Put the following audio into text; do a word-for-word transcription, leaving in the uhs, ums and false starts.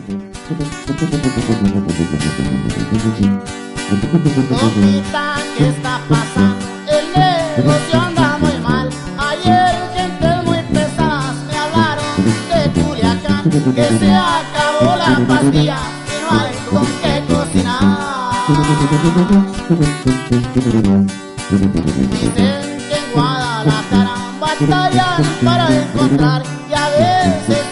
Compita, ¿qué está pasando? El negocio anda muy mal. Ayer gentes muy pesadas me hablaron de Culiacán, que se acabó la pastilla y no hay con qué cocinar. Dicen que en Guadalajara batallan para encontrar y a veces